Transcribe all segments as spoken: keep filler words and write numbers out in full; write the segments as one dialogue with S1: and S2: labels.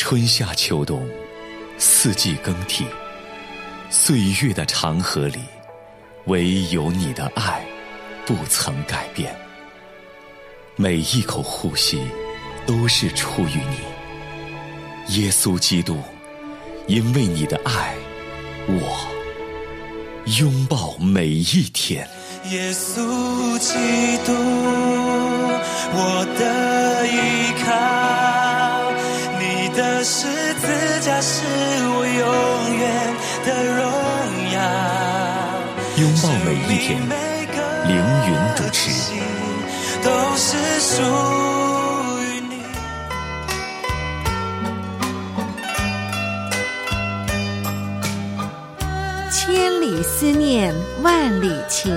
S1: 春夏秋冬，四季更替，岁月的长河里，唯有你的爱不曾改变。每一口呼吸都是出于你，耶稣基督，因为你的爱，我拥抱每一天。
S2: 耶稣基督，我的依靠，你的十字架是我永远的荣耀。
S1: 拥抱每一天，凌云主持，
S2: 都是属于你。
S3: 千里思念，万里情。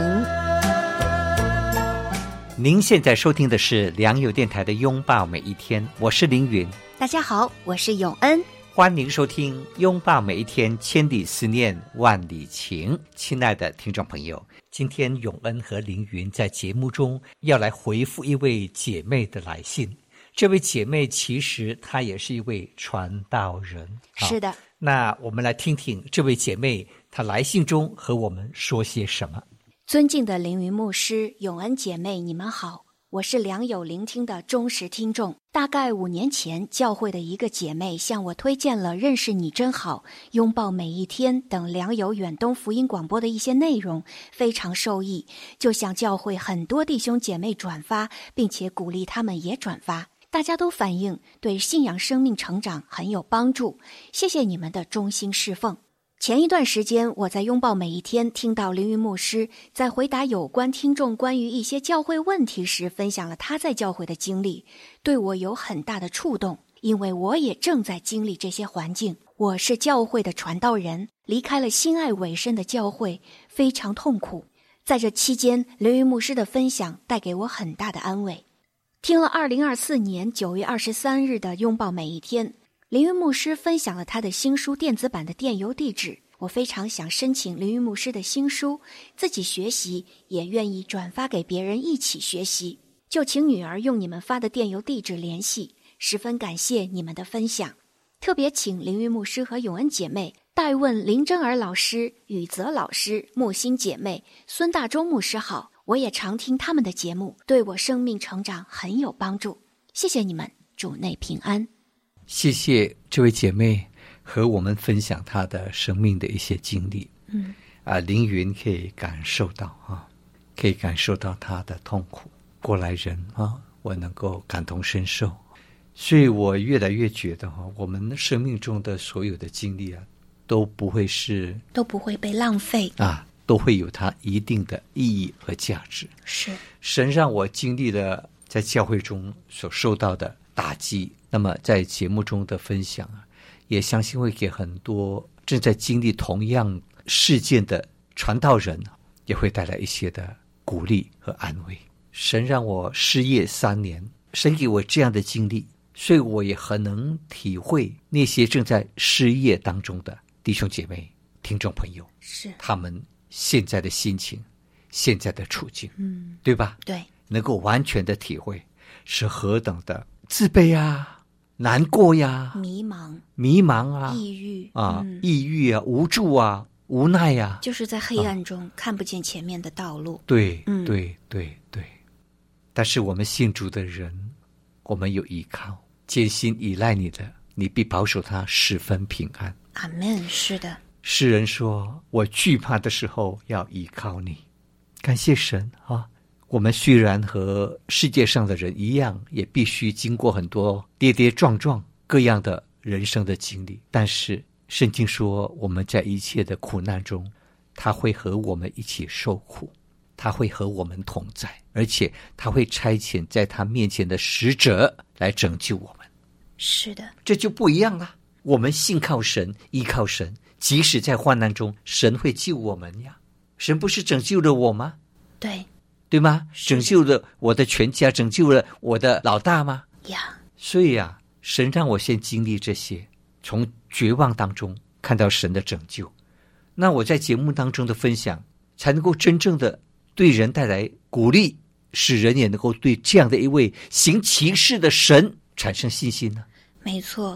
S4: 您现在收听的是良友电台的拥抱每一天，我是凌云。
S3: 大家好，我是永恩，
S4: 欢迎收听拥抱每一天，千里思念，万里情。亲爱的听众朋友，今天永恩和凌云在节目中要来回复一位姐妹的来信。这位姐妹其实她也是一位传道人。
S3: 是的，
S4: 那我们来听听这位姐妹她来信中和我们说些什么。
S3: 尊敬的凌云牧师、永恩姐妹，你们好，我是良友聆听的忠实听众。大概五年前，教会的一个姐妹向我推荐了《认识你真好》、《拥抱每一天》等良友远东福音广播的一些内容，非常受益，就向教会很多弟兄姐妹转发，并且鼓励他们也转发。大家都反映对信仰生命成长很有帮助，谢谢你们的忠心侍奉。前一段时间，我在拥抱每一天听到凌云牧师在回答有关听众关于一些教会问题时，分享了他在教会的经历，对我有很大的触动，因为我也正在经历这些环境。我是教会的传道人，离开了心爱委身的教会，非常痛苦。在这期间，凌云牧师的分享带给我很大的安慰。听了二零二四年九月二十三日的拥抱每一天，凌云牧师分享了他的新书电子版的电邮地址，我非常想申请凌云牧师的新书，自己学习，也愿意转发给别人一起学习，就请女儿用你们发的电邮地址联系，十分感谢你们的分享。特别请凌云牧师和永恩姐妹代问林真儿老师、宇泽老师、木星姐妹、孙大中牧师好，我也常听他们的节目，对我生命成长很有帮助，谢谢你们，主内平安。
S4: 谢谢这位姐妹和我们分享她的生命的一些经历。嗯，啊，凌云可以感受到啊，可以感受到她的痛苦。过来人啊，我能够感同身受。所以我越来越觉得哈、啊，我们生命中的所有的经历啊，都不会是
S3: 都不会被浪费
S4: 啊，都会有它一定的意义和价值。
S3: 是
S4: 神让我经历了在教会中所受到的打击，那么在节目中的分享啊，也相信会给很多正在经历同样事件的传道人，也会带来一些的鼓励和安慰。神让我失业三年，神给我这样的经历，所以我也很能体会那些正在失业当中的弟兄姐妹、听众朋友，
S3: 是
S4: 他们现在的心情、现在的处境，
S3: 嗯，
S4: 对吧？
S3: 对，
S4: 能够完全的体会是何等的自卑啊、难过呀、
S3: 迷茫、
S4: 迷茫啊、
S3: 抑郁
S4: 啊、
S3: 嗯、
S4: 抑郁啊、无助啊、无奈呀、啊，
S3: 就是在黑暗中、啊、看不见前面的道路。
S4: 对，
S3: 嗯，
S4: 对，对，对。但是我们信主的人，我们有依靠，坚信依赖你的，你必保守他十分平安。
S3: 阿们。是的。
S4: 诗人说：“我惧怕的时候要依靠你。”感谢神啊！我们虽然和世界上的人一样，也必须经过很多跌跌撞撞各样的人生的经历，但是圣经说我们在一切的苦难中，他会和我们一起受苦，他会和我们同在，而且他会差遣在他面前的使者来拯救我们。
S3: 是的，
S4: 这就不一样了。我们信靠神，依靠神，即使在患难中，神会救我们呀。神不是拯救了我吗？
S3: 对，
S4: 对吗？拯救了我的全家，拯救了我的老大吗？
S3: 呀，
S4: 所以啊，神让我先经历这些，从绝望当中看到神的拯救，那我在节目当中的分享，才能够真正的对人带来鼓励，使人也能够对这样的一位行奇事的神产生信心呢。
S3: 没错，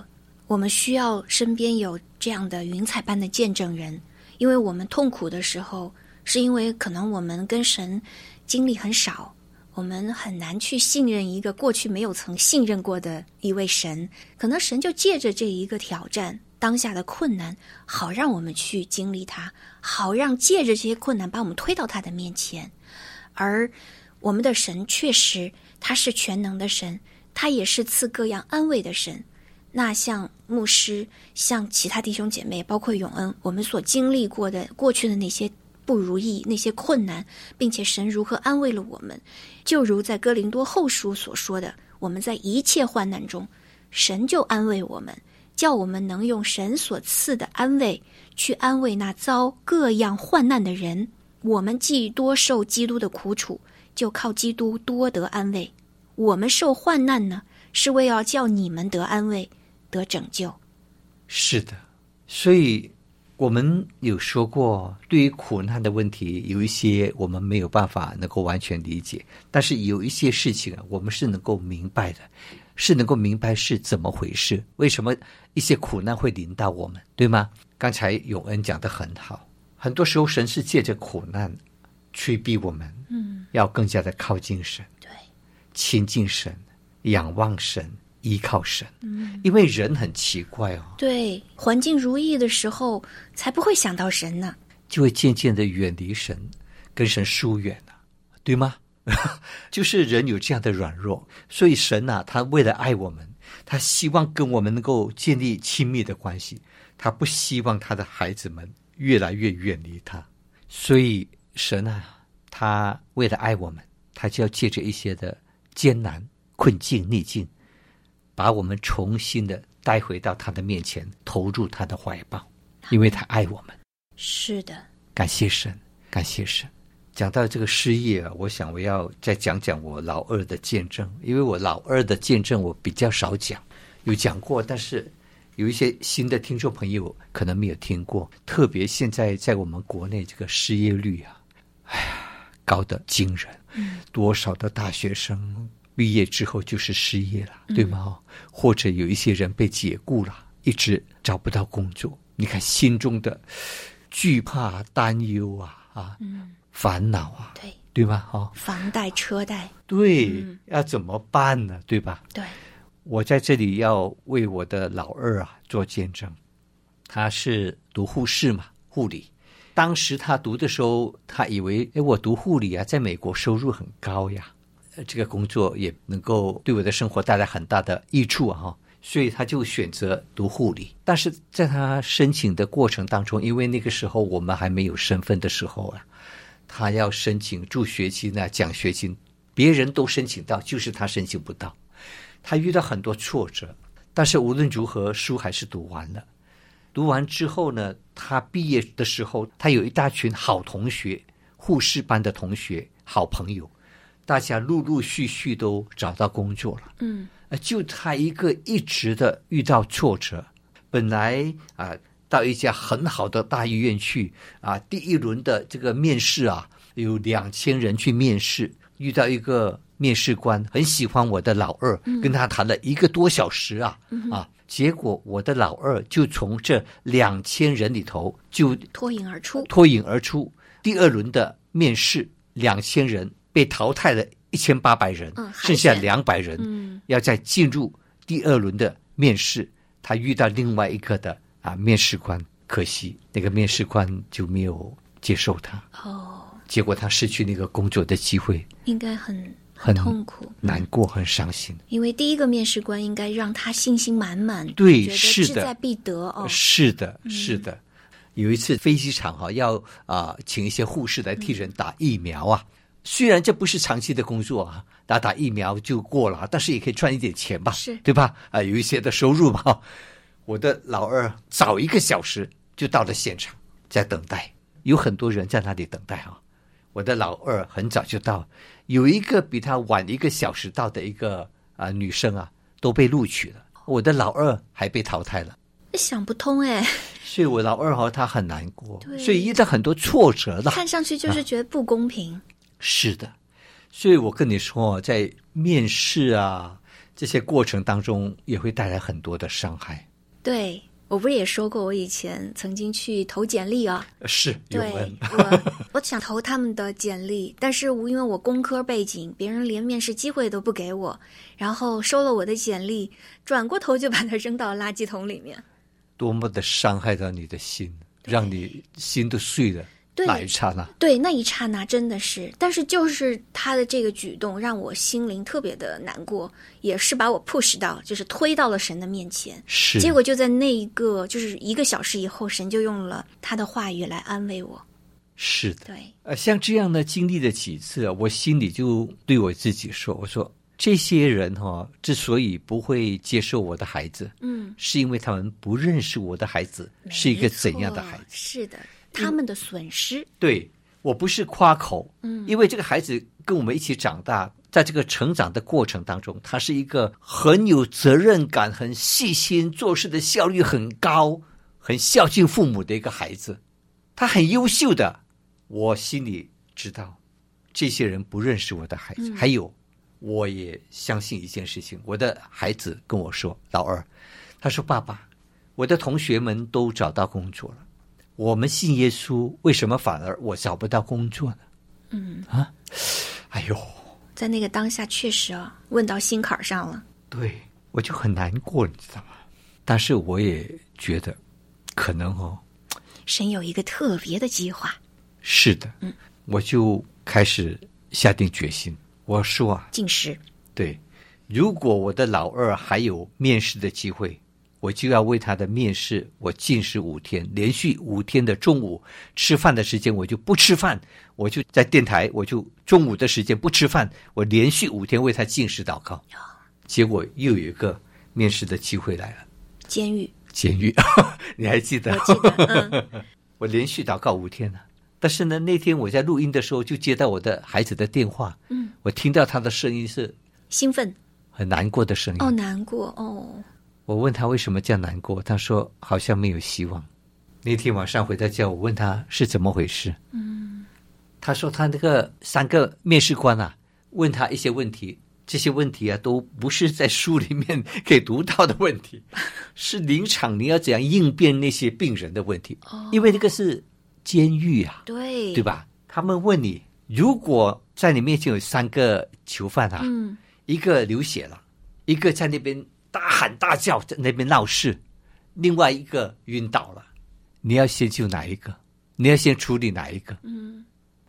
S3: 我们需要身边有这样的云彩般的见证人，因为我们痛苦的时候，是因为可能我们跟神经历很少，我们很难去信任一个过去没有曾信任过的一位神，可能神就借着这一个挑战，当下的困难，好让我们去经历它，好让借着这些困难把我们推到他的面前。而我们的神确实他是全能的神，他也是赐各样安慰的神。那像牧师，像其他弟兄姐妹，包括永恩，我们所经历过的过去的那些不如意，那些困难，并且神如何安慰了我们，就如在哥林多后书所说的，我们在一切患难中，神就安慰我们，叫我们能用神所赐的安慰去安慰那遭各样患难的人。我们既多受基督的苦楚，就靠基督多得安慰。我们受患难呢，是为要叫你们得安慰，得拯救。
S4: 是的，所以我们有说过，对于苦难的问题，有一些我们没有办法能够完全理解，但是有一些事情啊，我们是能够明白的，是能够明白是怎么回事，为什么一些苦难会临到我们，对吗？刚才永恩讲得很好，很多时候神是借着苦难催逼我们，嗯，要更加的靠近神，
S3: 对，
S4: 亲近神，仰望神，依靠神。嗯，因为人很奇怪哦，
S3: 对，环境如意的时候才不会想到神呢，
S4: 就会渐渐的远离神，跟神疏远了，对吗？就是人有这样的软弱，所以神啊，他为了爱我们，他希望跟我们能够建立亲密的关系，他不希望他的孩子们越来越远离他。所以神啊，他为了爱我们，他就要借着一些的艰难、困境、逆境，把我们重新的带回到他的面前，投入他的怀抱，因为他爱我们。
S3: 是的，
S4: 感谢神，感谢神。讲到这个失业啊，我想我要再讲讲我老二的见证，因为我老二的见证我比较少讲，有讲过，但是有一些新的听众朋友可能没有听过，特别现在在我们国内这个失业率啊，哎呀，高得惊人，嗯，多少的大学生毕业之后就是失业了，对吗？嗯，或者有一些人被解雇了，一直找不到工作，你看心中的惧怕、担忧啊，啊，嗯，烦恼啊，
S3: 对
S4: 对吧？哦，
S3: 房贷、车贷，
S4: 对，
S3: 嗯，
S4: 要怎么办呢？对吧？
S3: 对。
S4: 我在这里要为我的老二啊做见证，他是读护士嘛，护理。当时他读的时候，他以为，哎，我读护理啊，在美国收入很高呀，这个工作也能够对我的生活带来很大的益处啊，所以他就选择读护理。但是在他申请的过程当中，因为那个时候我们还没有身份的时候啊，他要申请助学金啊、奖学金，别人都申请到，就是他申请不到。他遇到很多挫折，但是无论如何，书还是读完了。读完之后呢，他毕业的时候，他有一大群好同学，护士班的同学，好朋友，大家陆陆续续都找到工作了。嗯，就他一个一直的遇到挫折。本来啊，到一家很好的大医院去啊，第一轮的这个面试啊，有两千人去面试，遇到一个面试官很喜欢我的老二，嗯，跟他谈了一个多小时啊，嗯，啊，结果我的老二就从这两千人里头就
S3: 脱颖而出，
S4: 脱颖而出。第二轮的面试，两千人被淘汰了一千八百人，嗯，剩下两百人，嗯，要再进入第二轮的面试。他遇到另外一个的啊面试官，可惜那个面试官就没有接受他，哦，结果他失去那个工作的机会，
S3: 应该很很痛苦、
S4: 难过、很伤心。
S3: 因为第一个面试官应该让他信心满满，
S4: 对，
S3: 觉得
S4: 是的，
S3: 志在必得哦。
S4: 是的，是的。嗯，有一次飞机场哈、啊、要啊、呃、请一些护士来替人打疫苗啊，嗯，虽然这不是长期的工作啊，打打疫苗就过了，但是也可以赚一点钱吧，
S3: 是
S4: 对吧？啊、呃，有一些的收入嘛。我的老二早一个小时就到了现场，在等待，有很多人在那里等待啊。我的老二很早就到，有一个比他晚一个小时到的一个啊、呃、女生啊，都被录取了，我的老二还被淘汰了，
S3: 想不通哎。
S4: 所以我老二哈他很难过，所以遇到很多挫折的，
S3: 看上去就是觉得不公平。
S4: 啊，是的，所以我跟你说，在面试啊这些过程当中，也会带来很多的伤害。
S3: 对，我不是也说过，我以前曾经去投简历啊。
S4: 是永
S3: 对
S4: 恩，
S3: 我，我想投他们的简历，但是因为我工科背景，别人连面试机会都不给我，然后收了我的简历，转过头就把它扔到垃圾桶里面。
S4: 多么的伤害到你的心，让你心都碎了。
S3: 对，
S4: 那一刹那，
S3: 对，那一刹那真的是，但是就是他的这个举动让我心灵特别的难过，也是把我 push 到，就是推到了神的面前。
S4: 是，
S3: 结果就在那一个就是一个小时以后，神就用了他的话语来安慰我。
S4: 是的，
S3: 对，
S4: 呃，像这样的经历了几次，我心里就对我自己说：“我说这些人哈、哦，之所以不会接受我的孩子，
S3: 嗯，
S4: 是因为他们不认识我的孩子是一个怎样的孩子。
S3: 是的，他们的损失。
S4: 对，我不是夸口，嗯，因为这个孩子跟我们一起长大，在这个成长的过程当中，他是一个很有责任感、很细心、做事的效率很高、很孝敬父母的一个孩子，他很优秀的。我心里知道，这些人不认识我的孩子。嗯、还有，我也相信一件事情，我的孩子跟我说，老二，他说：“爸爸，我的同学们都找到工作了。我们信耶稣，为什么反而我找不到工作呢？”嗯啊，哎呦，
S3: 在那个当下确实啊，问到心坎上了。
S4: 对，我就很难过，你知道吗？但是我也觉得，可能哦，
S3: 神有一个特别的计划。
S4: 是的，嗯，我就开始下定决心，我说啊，
S3: 禁食。
S4: 对，如果我的老二还有面试的机会，我就要为他的面试，我禁食五天，连续五天的中午吃饭的时间我就不吃饭，我就在电台，我就中午的时间不吃饭，我连续五天为他禁食祷告。结果又有一个面试的机会来了，
S3: 监狱，
S4: 监狱，你还记得？
S3: 我记得，嗯，
S4: 我连续祷告五天了。但是呢，那天我在录音的时候，就接到我的孩子的电话，嗯，我听到他的声音是
S3: 兴奋、
S4: 很难过的声音。
S3: 哦，难过哦。
S4: 我问他为什么这样难过，他说好像没有希望。那天晚上回到家，我问他是怎么回事，嗯，他说他那个三个面试官啊，问他一些问题，这些问题啊都不是在书里面可以读到的问题，是临场你要怎样应变那些病人的问题，哦，因为那个是监狱啊，
S3: 对
S4: 对吧？他们问你，如果在你面前有三个囚犯啊，嗯，一个流血了，一个在那边大喊大叫，在那边闹事，另外一个晕倒了，你要先救哪一个？你要先处理哪一个？嗯，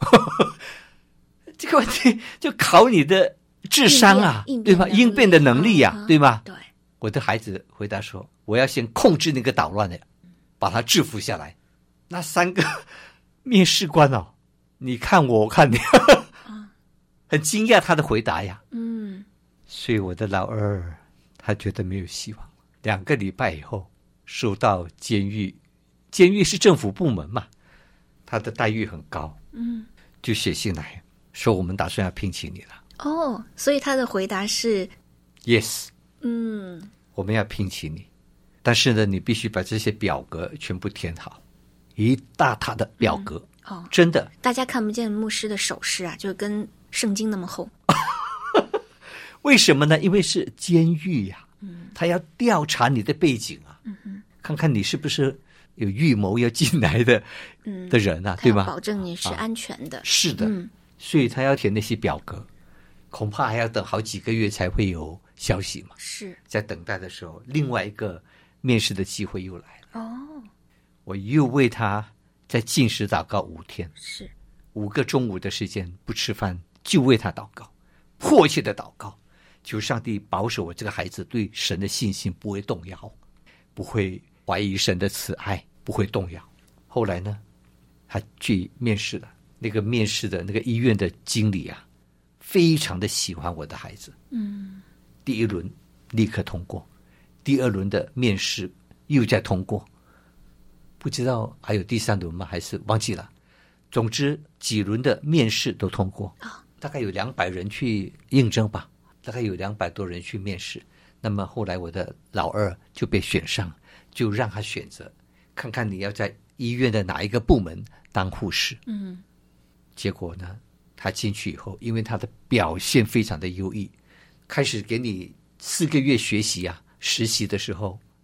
S4: 这个问题就考你的智商啊，对吧？应变的能力啊，啊对吗？
S3: 对，
S4: 我的孩子回答说：“我要先控制那个捣乱的，把他制服下来。”那三个面试官哦，你看我，我看你，很惊讶他的回答呀。嗯，所以我的老二他觉得没有希望。两个礼拜以后，收到监狱，监狱是政府部门嘛，他的待遇很高，嗯，就写信来说我们打算要聘请你了。
S3: 哦，所以他的回答是
S4: yes，
S3: 嗯，
S4: 我们要聘请你，但是呢，你必须把这些表格全部填好。一大沓的表格，嗯，哦，真的，
S3: 大家看不见牧师的手势啊，就跟圣经那么厚。
S4: 为什么呢？因为是监狱呀，嗯，他要调查你的背景啊，嗯哼，看看你是不是有预谋要进来的，嗯，的人啊，对吧？
S3: 保证你是安全的。
S4: 啊，是的，嗯，所以他要填那些表格，恐怕还要等好几个月才会有消息嘛。
S3: 是
S4: 在等待的时候，另外一个面试的机会又来了。
S3: 哦。
S4: 我又为他在禁食祷告五天，
S3: 是
S4: 五个中午的时间不吃饭，就为他祷告，迫切的祷告，求上帝保守我这个孩子对神的信心不会动摇，不会怀疑神的慈爱，不会动摇。后来呢，他去面试了，那个面试的那个医院的经理啊，非常的喜欢我的孩子，嗯，第一轮立刻通过，第二轮的面试又再通过。不知道还有第三轮吗？还是忘记了？总之几轮的面试都通过，大概有两百人去应征吧，大概有两百多人去面试。那么后来我的老二就被选上，就让他选择，看看你要在医院的哪一个部门当护士。嗯，结果呢，他进去以后，因为他的表现非常的优异，开始给你四个月学习啊，实习的时候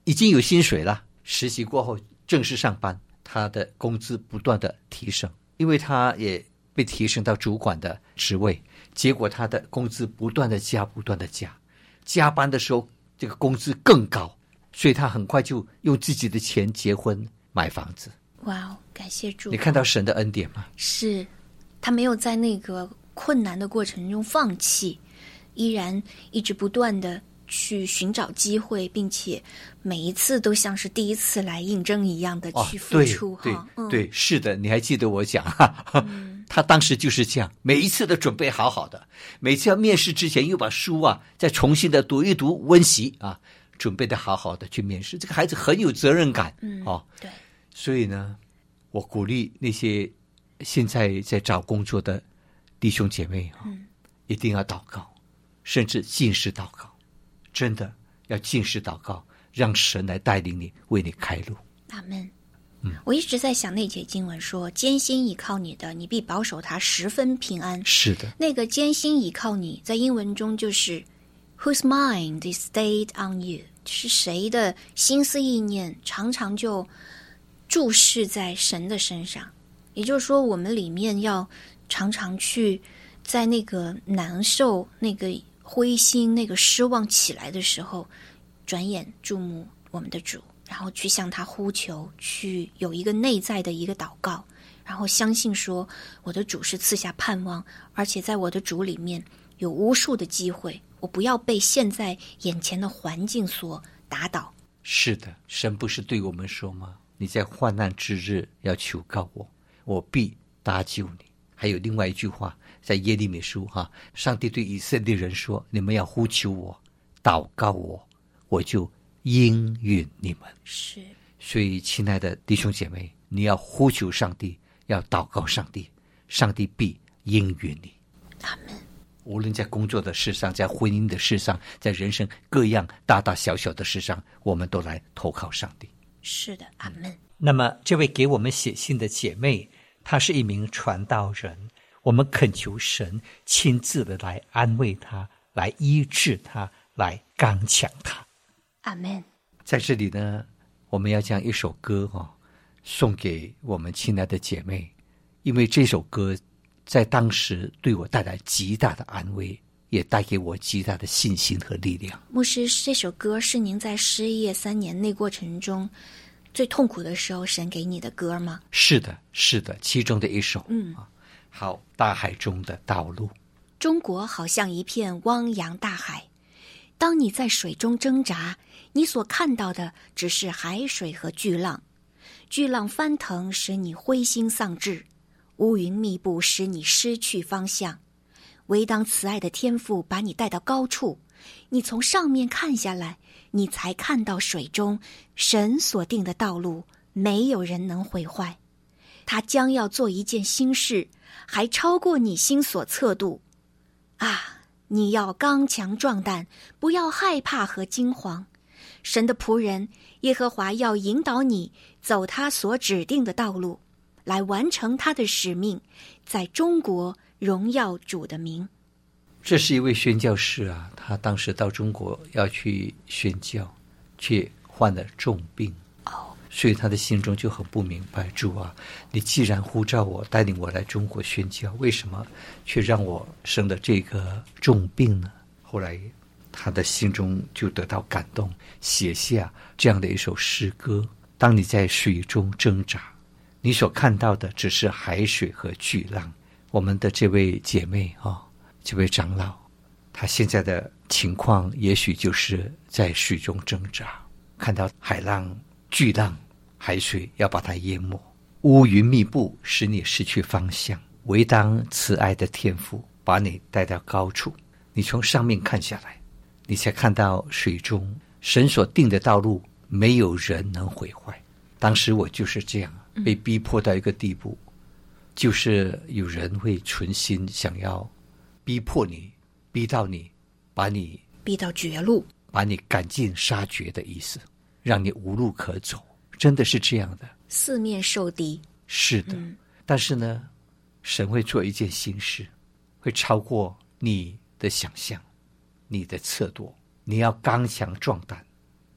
S4: 已经有薪水了，实习过后正式上班，他的工资不断的提升，因为他也被提升到主管的职位，结果他的工资不断的加不断的加，加班的时候这个工资更高，所以他很快就用自己的钱结婚买房子。
S3: 哇哦，感谢主！
S4: 你看到神的恩典吗？
S3: 是，他没有在那个困难的过程中放弃，依然一直不断的去寻找机会，并且每一次都像是第一次来应征一样的去付出。
S4: 哦、对
S3: 哈，
S4: 对、
S3: 嗯、
S4: 对，是的，你还记得我讲哈、嗯，他当时就是这样，每一次都准备好好的，每次要面试之前又把书啊再重新的读一读温习啊，准备的好好的去面试。这个孩子很有责任感，
S3: 嗯，
S4: 哦，
S3: 对，
S4: 所以呢，我鼓励那些现在在找工作的弟兄姐妹啊、哦嗯，一定要祷告，甚至禁食祷告，真的要禁食祷告，让神来带领你，为你开路。
S3: 阿们。嗯，我一直在想那节经文说：“艰辛倚靠你的，你必保守他十分平安。”
S4: 是的，
S3: 那个艰辛倚靠你，在英文中就是 "Whose mind is stayed on you"， 是谁的心思意念常常就注视在神的身上。也就是说，我们里面要常常去在那个难受、那个灰心、那个失望起来的时候，转眼注目我们的主，然后去向他呼求，去有一个内在的一个祷告，然后相信说我的主是赐下盼望，而且在我的主里面有无数的机会，我不要被现在眼前的环境所打倒。
S4: 是的，神不是对我们说吗？你在患难之日要求告我，我必搭救你。还有另外一句话，在耶利米书哈，上帝对以色列人说：你们要呼求我，祷告我，我就应允你们。
S3: 是，
S4: 所以亲爱的弟兄姐妹，你要呼求上帝，要祷告上帝，上帝必应允你。
S3: 阿们。
S4: 无论在工作的事上，在婚姻的事上，在人生各样大大小小的事上，我们都来投靠上帝。
S3: 是的，阿们。
S5: 那么这位给我们写信的姐妹，她是一名传道人，我们恳求神亲自的来安慰她，来医治她，来刚强她。
S3: 阿们。
S4: 在这里呢，我们要将一首歌哦送给我们亲爱的姐妹，因为这首歌在当时对我带来极大的安慰，也带给我极大的信心和力量。
S3: 牧师，这首歌是您在失业三年内过程中最痛苦的时候神给你的歌吗？
S4: 是的，是的，其中的一首。
S3: 嗯，
S4: 好，大海中的道路。
S3: 中国好像一片汪洋大海，当你在水中挣扎，你所看到的只是海水和巨浪，巨浪翻腾使你灰心丧志，乌云密布使你失去方向。唯当慈爱的天父把你带到高处，你从上面看下来，你才看到水中神所定的道路，没有人能毁坏。他将要做一件新事，还超过你心所测度。啊，你要刚强壮胆，不要害怕和惊惶。神的仆人耶和华要引导你走他所指定的道路，来完成他的使命，在中国荣耀主的名。
S4: 这是一位宣教士啊，他当时到中国要去宣教，却患了重病。
S3: 哦，
S4: 所以他的心中就很不明白，主啊，你既然呼召我带领我来中国宣教，为什么却让我生了这个重病呢？后来他的心中就得到感动，写下这样的一首诗歌：当你在水中挣扎，你所看到的只是海水和巨浪。我们的这位姐妹啊、哦，这位长老，她现在的情况也许就是在水中挣扎，看到海浪、巨浪，海水要把它淹没，乌云密布，使你失去方向。唯当慈爱的天父把你带到高处，你从上面看下来，你才看到水中神所定的道路，没有人能毁坏。当时我就是这样，被逼迫到一个地步，嗯、就是有人会存心想要逼迫你，逼到你，把你
S3: 逼到绝路，
S4: 把你赶尽杀绝的意思，让你无路可走。真的是这样的，
S3: 四面受敌。
S4: 是的、嗯、但是呢，神会做一件新事，会超过你的想象，你的测度。你要刚强壮胆，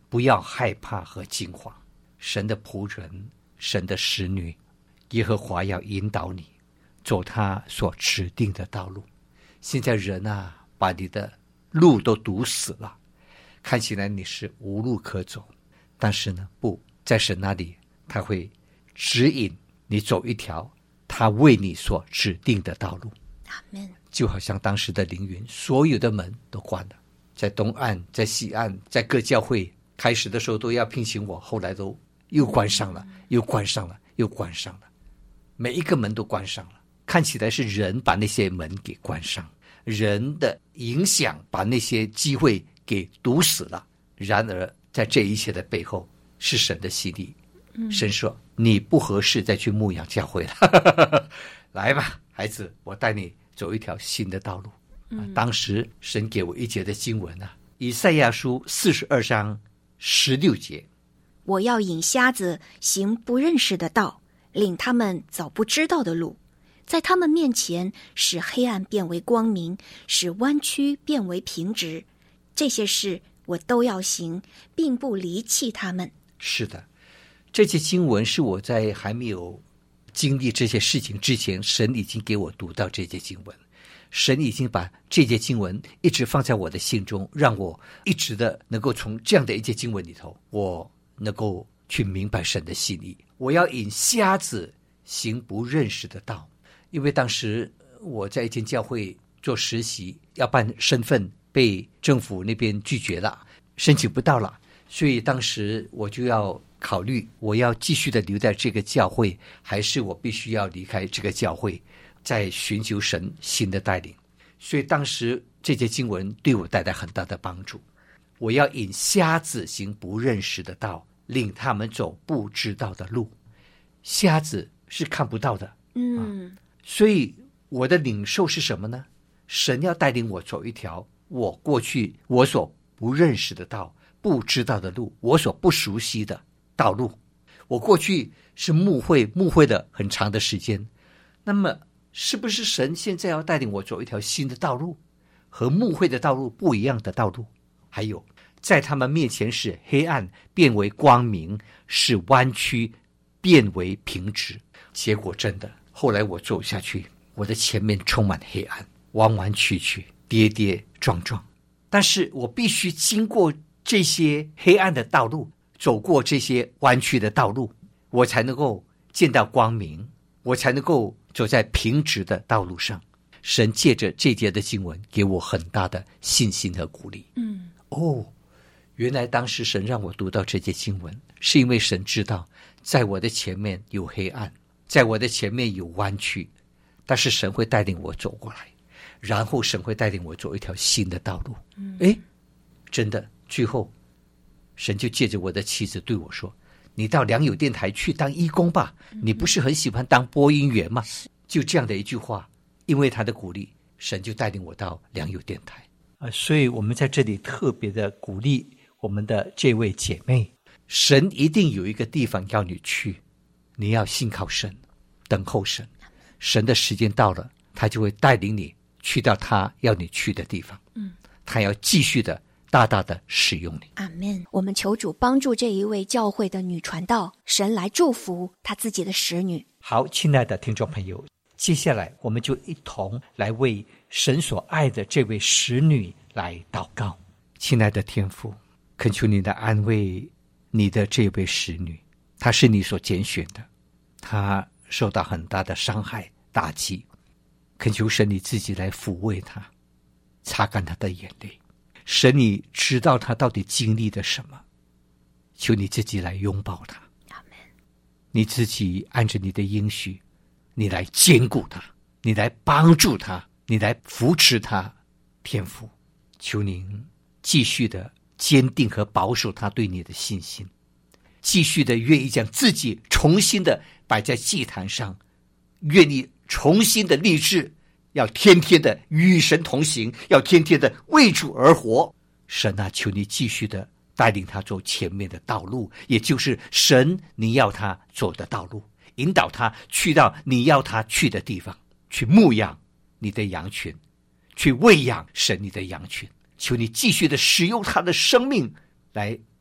S4: 不要害怕和惊慌。神的仆人，神的使女，耶和华要引导你走他所指定的道路。现在人啊，把你的路都堵死了，看起来你是无路可走，但是呢，不在神那里，他会指引你走一条他为你所指定的道路。
S3: 阿们。
S4: 就好像当时的凌云，所有的门都关了，在东岸，在西岸，在各教会开始的时候都要聘请我，后来都又关上了，又关上了，又关上了，每一个门都关上了。看起来是人把那些门给关上，人的影响把那些机会给堵死了。然而在这一切的背后是神的心意。嗯、神说你不合适再去牧养教会了来吧孩子，我带你走一条新的道路、嗯啊、当时神给我一节的经文啊，以赛亚书四十二章十六节，
S3: 我要引瞎子行不认识的道，领他们走不知道的路，在他们面前使黑暗变为光明，使弯曲变为平直。这些事我都要行，并不离弃他们。
S4: 是的，这节经文是我在还没有经历这些事情之前，神已经给我读到这节经文，神已经把这节经文一直放在我的心中，让我一直的能够从这样的一节经文里头，我能够去明白神的心意。我要引瞎子行不认识的道。因为当时我在一间教会做实习，要办身份，被政府那边拒绝了，申请不到了，所以当时我就要考虑，我要继续的留在这个教会，还是我必须要离开这个教会，再寻求神新的带领。所以当时这节经文对我带来很大的帮助。我要引瞎子行不认识的道，领他们走不知道的路。瞎子是看不到的，嗯、啊，所以我的领受是什么呢？神要带领我走一条我过去我所不认识的道，不知道的路，我所不熟悉的道路。我过去是牧会牧会的很长的时间，那么是不是神现在要带领我走一条新的道路，和牧会的道路不一样的道路？还有在他们面前使黑暗变为光明，使弯曲变为平直。结果真的后来我走下去，我的前面充满黑暗，弯弯曲曲，跌跌撞撞，但是我必须经过这些黑暗的道路，走过这些弯曲的道路，我才能够见到光明，我才能够走在平直的道路上。神借着这节的经文给我很大的信心和鼓励。嗯，哦，原来当时神让我读到这节经文，是因为神知道在我的前面有黑暗，在我的前面有弯曲，但是神会带领我走过来，然后神会带领我走一条新的道路。嗯，诶，真的，最后神就借着我的妻子对我说，你到良友电台去当义工吧，你不是很喜欢当播音员吗？就这样的一句话，因为他的鼓励，神就带领我到良友电台。
S5: 呃，所以我们在这里特别的鼓励我们的这位姐妹，
S4: 神一定有一个地方要你去，你要信靠神，等候神，神的时间到了，他就会带领你去到他要你去的地方。嗯，他要继续的大大的使用你。
S3: 阿们。我们求主帮助这一位教会的女传道，神来祝福他自己的使女。
S5: 好，亲爱的听众朋友，接下来我们就一同来为神所爱的这位使女来祷告。
S4: 亲爱的天父，恳求你的安慰你的这位使女，她是你所拣选的，她受到很大的伤害打击，恳求神你自己来抚慰她，擦干她的眼泪。神你知道她到底经历了什么，求你自己来拥抱她。
S3: 阿们。
S4: 你自己按着你的应许，你来坚固她，你来帮助她，你来扶持她。天父，求您继续的坚定和保守她对你的信心，继续的愿意将自己重新的摆在祭坛上，愿意重新的立志，要天天的与神同行，要天天的为主而活。神啊，求你继续的带领他走前面的道路，也就是神你要他走的道路，引导他去到你要他去的地方，去牧养你的羊群，去喂养神你的羊群。求你继续的使用他的生命来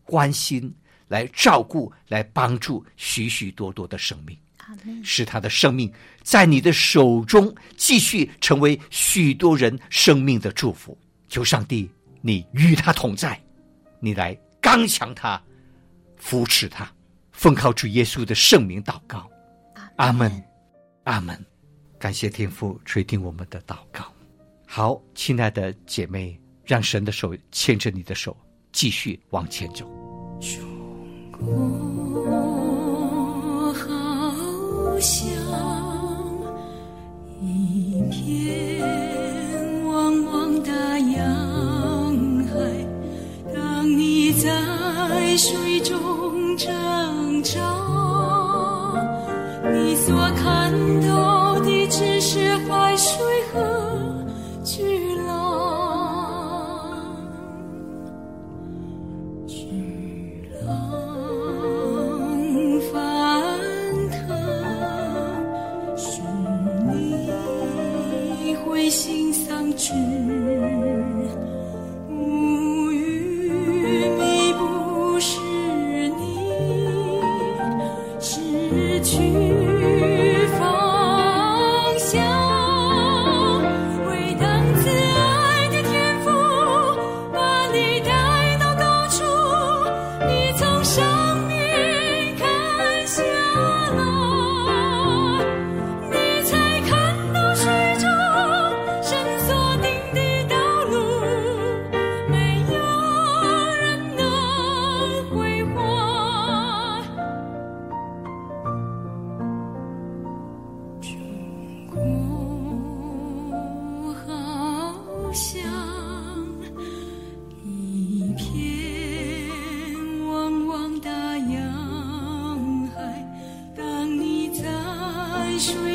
S4: 关心、来照顾、来帮助许许多多的生命，使他的生命在你的手中继续成为许多人生命的祝福。求上帝你与他同在，你来刚强他，扶持他，奉靠主耶稣的圣名祷告，阿们，阿们。感谢天父垂听我们的祷告。好，亲爱的姐妹，让神的手牵着你的手，继续往前走。
S6: 我好像一片汪汪的洋海，当你在水中挣扎，你所看到的只是海水和巨浪，巨浪翻腾，使你灰心丧志，无语弥补使你失去水